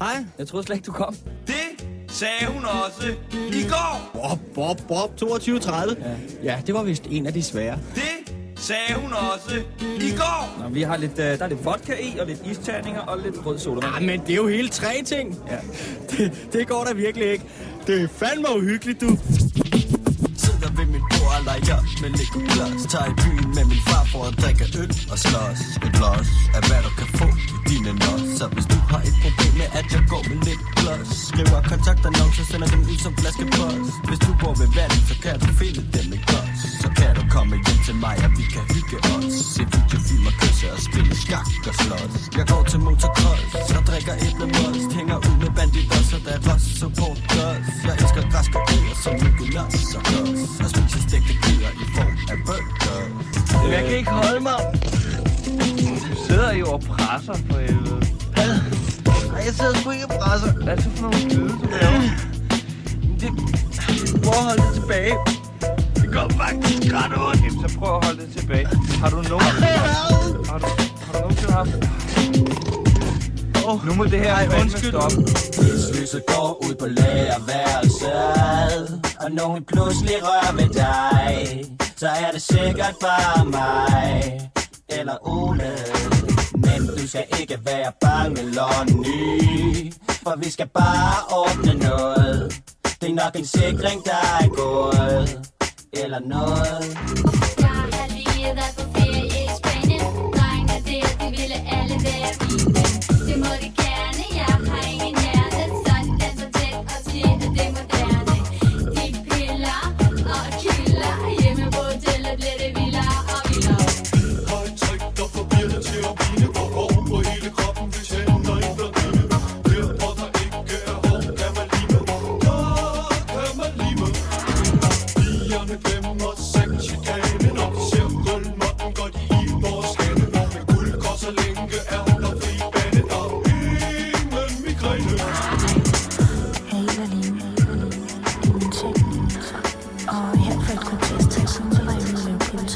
Hej. Jeg troede slet ikke, du kom. Det sagde hun også i går. Bob, 22.30. Ja, det var vist en af de svære. Det sagde hun også i går. Nå, vi har lidt, der er lidt vodka i, og lidt isterninger og lidt rød sodavand. Men det er jo hele 3 ting. Ja. Det går da virkelig ikke. Det er fandme uhyggeligt, du. Sidder ved min bord og leger med Legolas. Tager i byen med min far for at drikke øl og slås. Et los af hvad du kan få i dine nos. Så hvis du har et problem med at jeg går med lidt gloss, skriver kontaktannoncer, sender dem ud som flaskepost. Hvis du bor ved vand, så kan du finde dem med gloss. Så kan du komme hjem til mig, og vi kan hygge os. Se videofilm og kysse og spille skak og slås. Jeg går til motocross og drikker æblemost. Hænger ud med banditter, så der er ross support gloss. Jeg elsker græske øer som Nicolas og Gloss. Og spiser stegte køer i form af burger. Jeg kan ikke holde mig. Du sidder jo og presser for helvede. Nej, jeg sidder sgu ikke og presser. Hvad er det for nogle lyde, du laver? Prøv at holde det tilbage. Det går faktisk ret ondt. Jamen, så prøv at holde det tilbage. Har du nogensinde haft... Nu må det her fandme stoppe. Hvis lyset går ud på lærerværelset, og nogen pludselig rører ved dig, så er det sikkert bare mig eller Ole. Men du skal ikke være bange, Lonnie, for vi skal bare ordne noget. Det er nok en sikring, der er gået, eller noget. Jeg har lige været på ferie i Spanien. Drengene der, de ville alle være mine. Det må de gerne, jeg har ingen hjerte. Sådan danser tæt og siger, at det er moderne. De piller og kilder. Hjemme på hotellet bliver det vildere og vildere. Højt tryk, der forbier det til at vine. Går over på hele kroppen, hvis hænder ikke bliver dine. Der, hvor der ikke er hår, kan man lime. Ja, kan man lime. Pigerne glemmer sexchikanen, og ser gulvmåtten går de i vores skænde. Med guldkors og længe er der fri bane, der er ingen migræne. Hey, Berlin. Ingenting. Og her for et kvarters tid siden, så var jeg ude at lave pølser.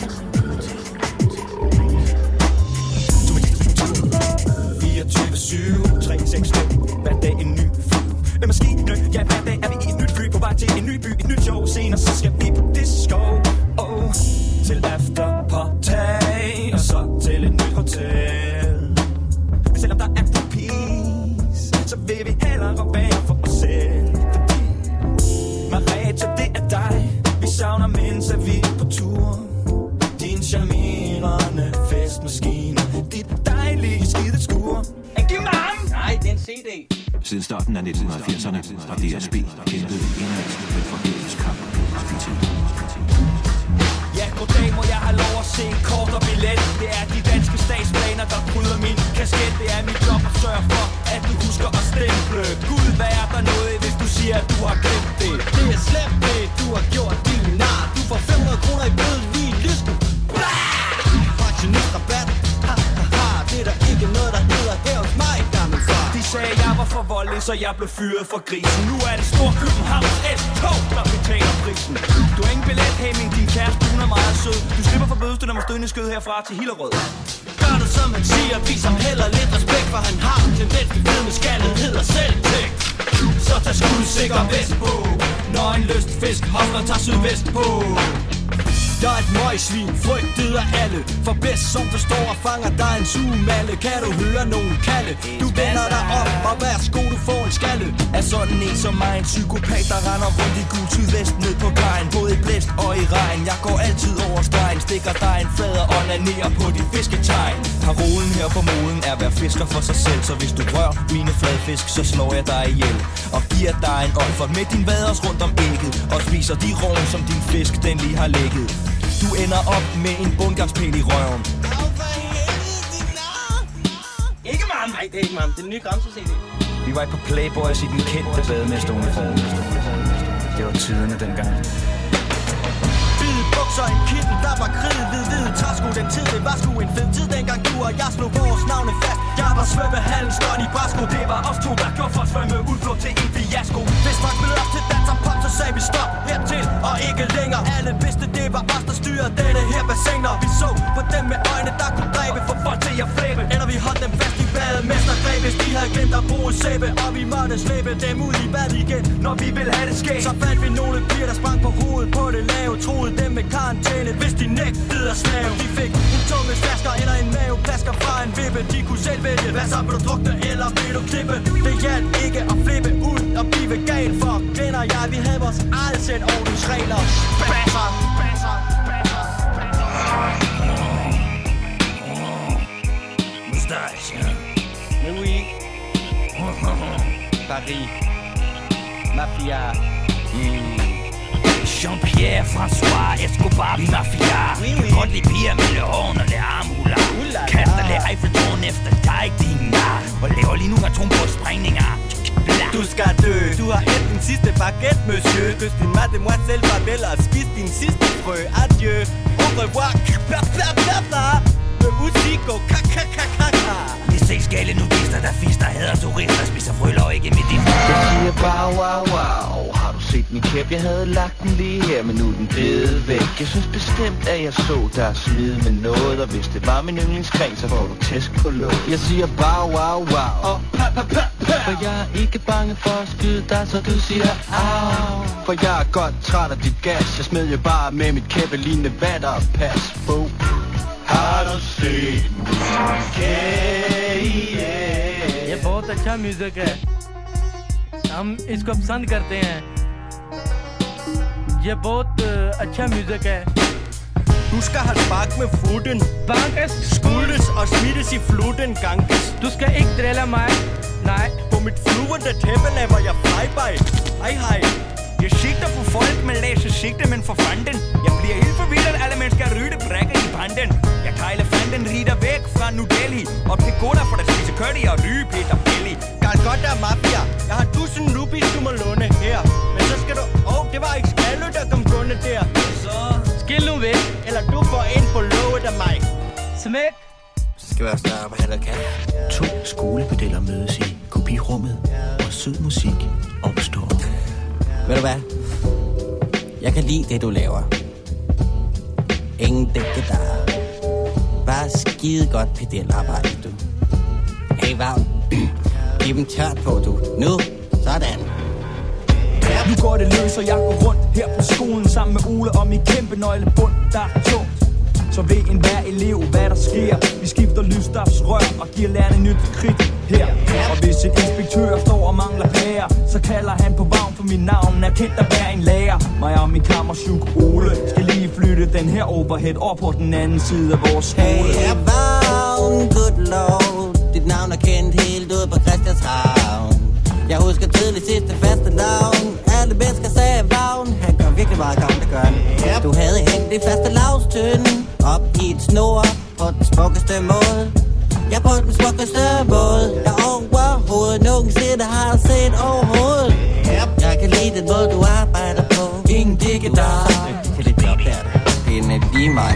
24/7, 365, hver dag en ny fly. Med maskine, ja hver dag er vi i et nyt fly. På vej til en ny by, et nyt show. Senere så skal vi på disco. Til afterparty, og så til et nyt hotel. Men selvom der er groupies, så vil vi hellere være for os selv. Fordi Marita, det er dig, vi savner, mens er vi på tur. Din charmerende festmaskine, dit dejlige skideskur. Giv mig ham! Nej, det er en CD. Siden starten af 1980'erne har DSB kæmpet indad med forgæves kamp. Ja, goddag, må jeg have lov at se kort og billet. Det er de danske statsplaner, der bryder min kasket. Det er mit job at sørge for, at du husker at stemple. Gud, hvad er der noget, hvis du siger, at du har glemt det? Det er slemt det, du har gjort din nar. Du får 500 kroner i bøde lige i listen. Pensionist-rabat. Det er der ikke noget, der hedder her hos mig, gammel far. De sagde, jeg var for voldelig, så jeg blev fyret for grisen. Nu er det stor Københavns S-tog, der betaler prisen. Du har ingen billet, hey, men din kæreste, hun er meget sød. Du slipper for bødestød, der må stødende skød herfra til Hillerød. Gør det som han siger, vis ham heller lidt respekt, for han har en tendens til ved med skaldet, hedder selvtægt. Så tag skudsikker vest på, når en lyst fisk hopper, tager sydvest på. Jeg er et møgsvin, frygtet af alle. For bedst som du står og fanger dig en sugemalle. Kan du høre nogen kalde? Du vender dig op, og værsgo du får en skalle. Er sådan en som mig, en psykopat, der render rundt i gul sydvest ned på kajen. Både i blæst og i regn. Jeg går altid over stregen, stikker dig en flad og onanerer på dit fisketegn. Parolen her på moden er hver fisker for sig selv. Så hvis du rører mine fladfisk, så slår jeg dig ihjel. Og giver dig en olfer med din vaders rundt om ægget. Og spiser de rån, som din fisk den lige har lægget. Du ender op med en bundgangspæl i røven. Ikke mam! Nej, det er ikke mam. Det er en ny Gramse-CD. Vi var på Playboys i den kendte bademester-uniform. Det var tiderne dengang. Hvide bukser, en kittel, der var krig. Hvide træsko, den tid, det var sgu en fed tid. Dengang du og jeg slog vores navne fast. Jeg var svømmehallen, skøn i Brasko. Det var os to, der gjorde for at svømme udblå til en fiasko. Hvis folk blev op til dans og pop, så sagde vi stop hertil og ikke længere. Alle vidste, det var os, der styrede denne her bassin. Og vi så på dem med øjne, der kunne dræbe. For folk til at flæbe. Eller vi holdt dem fast i badet, mestergreb. Hvis de havde glemt at bruge sæbe. slippe, og vi måtte slippe dem ud i bad igen, når vi vil have det skægt. Så fandt vi nogle piger, der sprang på hovedet på det lave, troede dem med karantæne, hvis de nægtede at slave. De fik en tungesplasker eller en maveplasker fra en vippe. De kunne selv vælge, hvad så vil du drukne eller vil du klippe. Det hjalp ikke at flippe ud og blive gal, for Glenn og jeg, vi havde vores eget sæt ordensregler. Spasser, spasser, spasser, Moustache. Oui. Paris. Mafia. Jean-Pierre, François, Escobar, vi mafia. Oui, oui. Godt lide piger med løhårene og lærer armhuler. Kaster lidt Eiffeltårn efter dig, din nar. Og laver lige nu atomvåbenssprængninger. Du skal dø. Du har et din sidste baguette, monsieur. Kys din mademoiselle farvel og spis din sidste frø. Adieu. Au revoir. Bla bla bla bla. Musico. Ka-ka-ka-ka-ka. Det er 6 gale nudister, der fister, hader turister, spiser frølår ikke med din. Jeg siger bare wow, wow. Har du set min kæp? Jeg havde lagt den lige her, men nu er den blevet væk. Jeg synes bestemt, at jeg så der smide med noget. Og hvis det var min yndlingsgren, så får du tæsk på låget. Jeg siger bare wow, wow. Og for jeg er ikke bange for at skyde dig, så du siger au. For jeg er godt træt af dit gas. Jeg smed jo bare med mit kæppe lignende vatter og pas på. Har du set min kæp? ये बहुत अच्छा म्यूजिक है, हम इसको पसंद करते हैं। ये बहुत अच्छा म्यूजिक है। Du skal have spark med foden. Bankes, Skuldes og smittes i fluten ganges. du skal ikke drille mig. Nej. På mit fluende tæppe laver jeg flyby. Hej hej. Jeg sigter på folk med læse sigte, men for fanden. Jeg bliver helt forvirret, alle mennesker ryge brækker i panden. Jeg kan elefanten rider væk fra New Delhi. Op til Goda for at spise curry og ryge Peter Belli. Calcutta Mafia. Jeg har 1000 rupees, du må låne her. Men så skal du... det var ikke Skalø, der kom gående der. Så Skil nu væk. Eller du får ind på låget af mig. Smæk. Så skal vi også starte på halv kan. 2 skolepedeller mødes i kopirummet, og sød musik opstår. Ved du hvad? Jeg kan lide det, du laver. Ingen dække der. Bare skide godt pedelarbejde, du. Hey, Vagn. Giv dem tørt på, du. Nu. Sådan. nu går det løs, og jeg går rundt her på skolen sammen med Ole og min kæmpe nøglebund, der er tungt. Så ved enhver elev, hvad der sker. Vi skifter lysstofsrør og giver lærerne nyt kridt her. Og hvis en inspektør står og mangler pærer, så kalder han på vagn, for mit navn er kendt at være en lærer. Mig og min kammersyk Ole skal lige flytte den her overhead op på den anden side af vores skole. Hey, Vagn, good lord. Dit navn er kendt helt ud på Christianshavn. Jeg husker tydeligt sidste faste navn. Alle mennesker sagde Vagn. Han gør virkelig meget gavn, det gør han. Du havde hængt det faste lavstønden op i et snor på den smukkeste måde. Ja, på den smukkeste måde. Jeg overhovedet nogensinde har set overhovedet. Jeg kan lide den måde, du arbejder på. Ingen digge der. Til det job der. Det er en lige mig.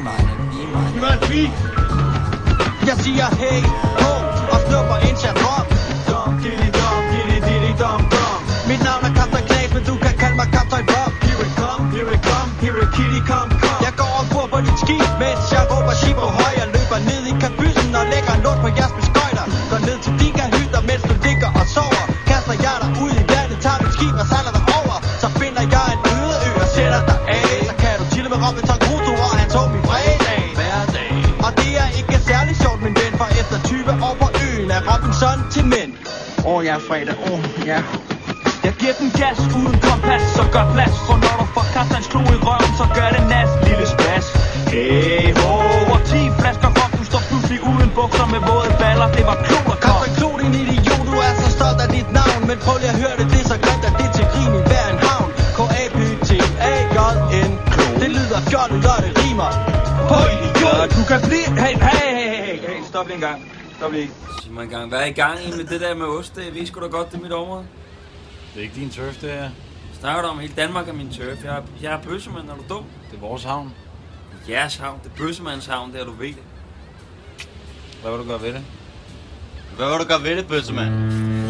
Jeg siger hey, ho, og snupper en charon. Dom, diddy, dom, diddy, diddy, dom, dom. Mit navn er Kaptajn Knas, men du kan kalde mig Kaptajn Bob. Here it come, here it come, here it kitty come, come. Jeg går ombord på dit skib, mens jeg råber ship og høj. Jeg løber ned i kabysen og lægger en lort på jeres beskøjter. Går ned til de hytter, mens du ligger og sover. Kaster jeg dig ud i vandet, tager mit skib og sejler dig over. Så finder jeg en øde ø og sætter dig af. Så kan du chille med Robinson Crusoe, og han tog min fredag. Hverdag. Og det er ikke særlig sjovt, min ven, for efter 20 år på øen er Robinson til mænd. Ja, fredag. Ja. Jeg giver den gas uden kompas, så gør plads. For når du får Karstens klo i røven, så gør det nas, lille spas. Hey ho, og 10 flasker rom, du står pludselig uden bukser med våde baller. Det var klog og kom. Karsten Klo, din idiot, du er så stolt af dit navn. Men prøv lige at høre det, det er så glemt, at det er til grin i hver en havn. K-A-P-T-A-J-N Klo. Det lyder fjollet, når det rimer. Høj, du kan blive... Hey, stop lige en gang. Stop lige. Sig mig en gang, hvad er i gang i med det der med ost? Jeg ved sgu da godt, det er mit område. Det er ikke din turf, det her. Snakker du om, hele Danmark er min turf. Jeg er bøssemand, er du dum? Det er vores havn. Det er jeres havn, det er bøssemands havn, det er du ved det. Hvad vil du gøre ved det? Hvad vil du gøre ved det, bøssemand?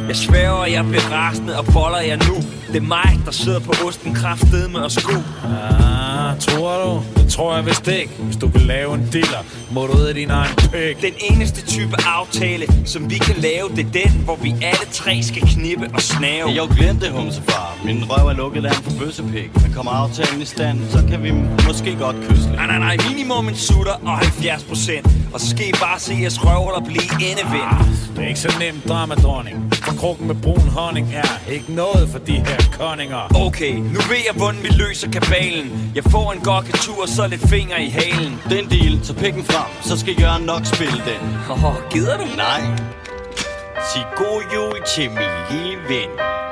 Jeg sværger, jeg bliver rasende og boller jeg nu. Det er mig, der sidder på osten kraftedeme og sku. Tror du? Det tror jeg vist ikke. Hvis du vil lave en dealer, må du ud af din egen pæk. Den eneste type aftale, som vi kan lave, det er den, hvor vi alle tre skal knippe og snave. Jeg glemte det, humsefar. Min røv er lukket af for bøssepik. Men kommer aftalen i stand, så kan vi måske godt kysse lidt. Nej, minimum en sutter og 70%. Og så skal I bare se jeres røvhuller blive endevendt. Det er ikke så nemt, dramadronning. For krukken med brun honning er ikke noget for de her konninger. Okay, nu ved jeg, hvordan vi løser kabalen. Jeg får en gokketur og så lidt finger i halen. Den deal, så pikken frem, så skal Jørgen nok spille den. Gider du? Nej. Sig god jul til min lille ven.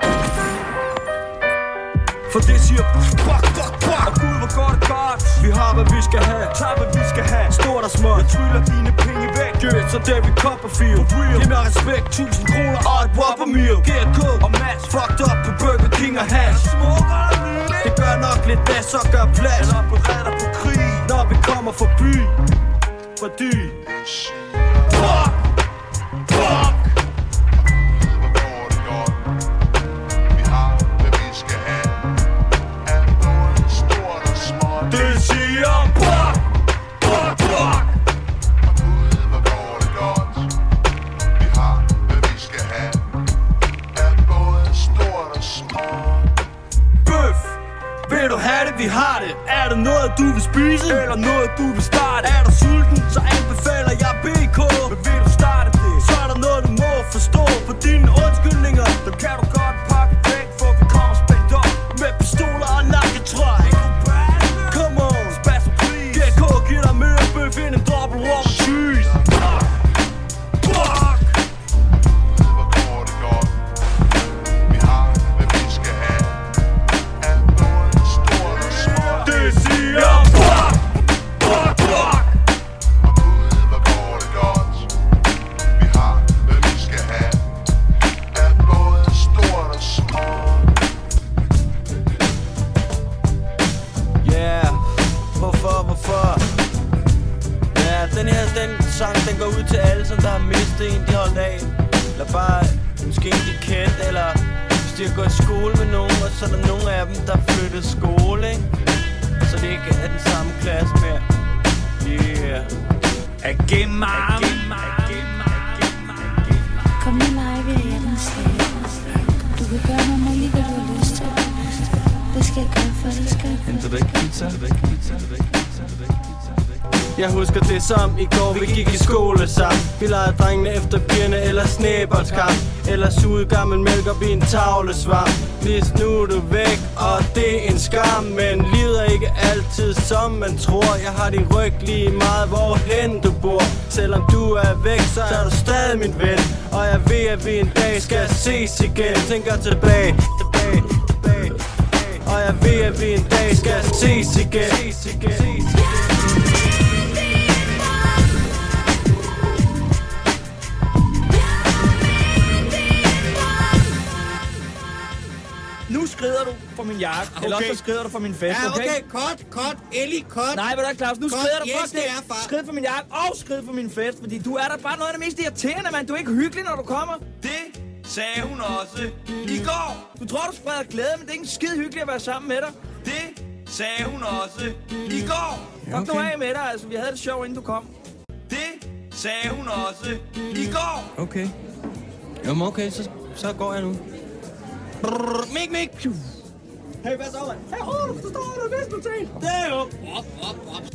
For det siger fuck. Og gud, hvor går det godt. Vi har, hvad vi skal have. Tager, hvad vi skal have. Stort og småt. Jeg tryller dine penge væk. Gør så det vi Copperfield. Giv mig respekt. 1000 kroner og et Whopper meal. GK og Mads. Fucked up på Burger King og hash. Det gør nok lidt det, så gør plads. Eller beredder på krig. Når vi kommer forbi. Fordi fuck. Det siger fuck. Og Gud, hvor går det godt. Vi har, hvad vi skal have. Er både stort og småt. Bøf. Vil du have det, vi har det. Er der noget, du vil spise? Eller noget, du vil starte? Er du sulten, så anbefaler jeg BK. Men vil du starte det, så er der noget, du må forstå. For dine undskyldninger, dem kan du godt pakke væk. For vi kommer spændt op med pistoler og nakketræk. Come on, spasser please. GK giver dig mere bøf end en dobbelt rum cheese. Fuck. Hvor går det godt. Vi har, hvad vi skal have. Er både stort og småt. Det siger fuck. Og Gud, hvor går det godt. Vi har, hvad vi skal have. Er både stort og småt. Yeah, hvorfor? Ja, den sang, den går ud til alle, som der har mistet en, de holdt af. Eller bare, måske en, de kendte, eller hvis de har gået i skole med nogen, og så er der nogle af dem, der flyttede skole, ikke? Så det ikke er den samme klasse mere. Yeah. Kom nu live i hjertens slag. Du kan gøre mig lige, hvad du har lyst til. Det skal jeg gøre for dig, skat. Henter du ikke pizza? Jeg husker det som i går, vi gik i skole sammen. Vi legede drengene efter pigerne eller snæboldskamp. Eller sugede gammel mælk op i en tavlesvamp. Hvis nu er du væk, og det er en skam. Men livet er ikke altid som man tror. Jeg har din ryg lige meget, hvorhen du bor. Selvom du er væk, så er du stadig min ven. Og jeg ved, at vi en dag skal ses igen. Tænker tilbage. Og jeg ved, at vi en dag skal ses igen. Nu skrider du for min jakke, eller også så skrider du for min fest, ja, okay? Cut, Ellie, cut. Nej, hvad der, Claus? Nu skrider du yes, det er, far. Skrid for min jakke og skrid for min fest, fordi du er da bare noget af det mest irriterende, mand. Du er ikke hyggelig, når du kommer. Det sagde hun også i går. Du tror, du spreder glæde, men det er ikke skide hyggeligt at være sammen med dig. Det sagde hun også i går. Fuck nu af med dig, altså. Vi havde det sjovt, inden du kom. Det sagde hun også i går. Okay. Jamen okay, så går jeg nu. Mik. Hey, hvad så, mand? Hey, du står der, hvis du tager. Det er jo. Op.